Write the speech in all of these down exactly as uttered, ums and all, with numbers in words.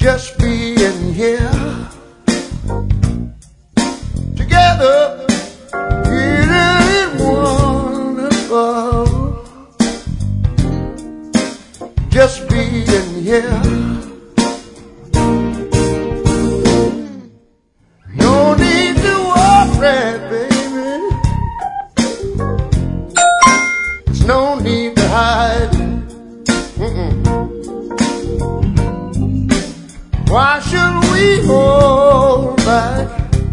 just being here together, feeling wonderful. Just being here. No need to worry, baby. There's no need to hide. Mm-mm. Why should we hold back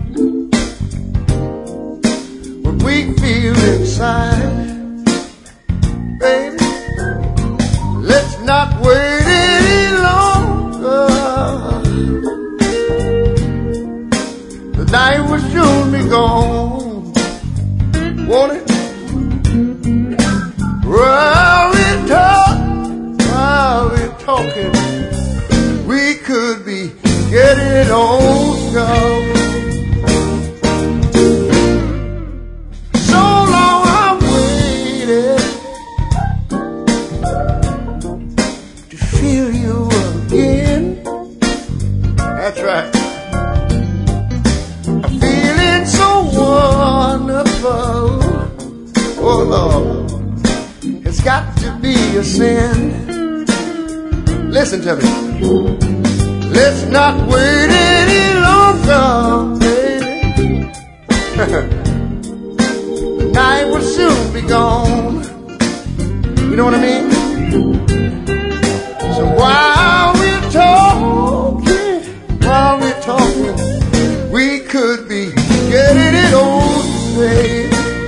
what we feel inside? Baby, let's not wait any longer. The night will soon be gone, won't it? While we're talking, while we're talking, we could be getting on, y'all. So long I waited to feel you again. That's right. I'm feeling so wonderful. Oh Lord, it's got to be a sin. Listen to me. Let's not wait any longer, baby. The night will soon be gone. You know what I mean? So while we're talking, while we're talking, we could be getting it on, baby.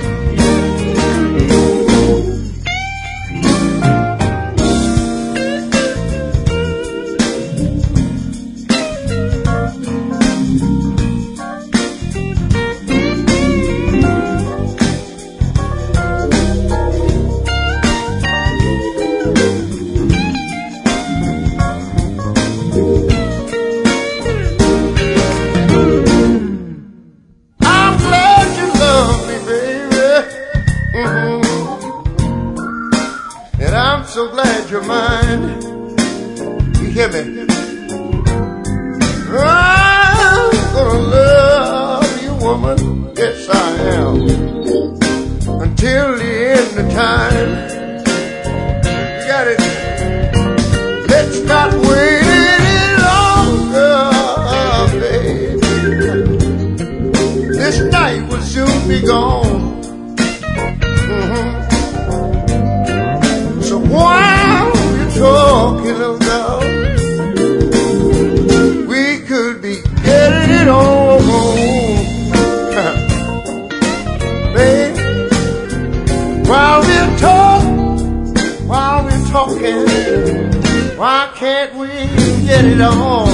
So glad you're mine. You hear me? I'm gonna love you, woman. Yes, I am. Until the end of time. You got it. Let's not wait any longer, baby. This night will soon be gone. Mm-hmm. While you're talking about, we could be getting it on, babe. While we're talking, while we're talking, why can't we get it on?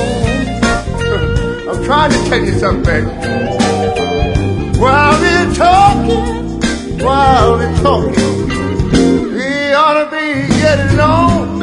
I'm trying to tell you something, baby. While we're talking, while we're talking, ought to be getting on.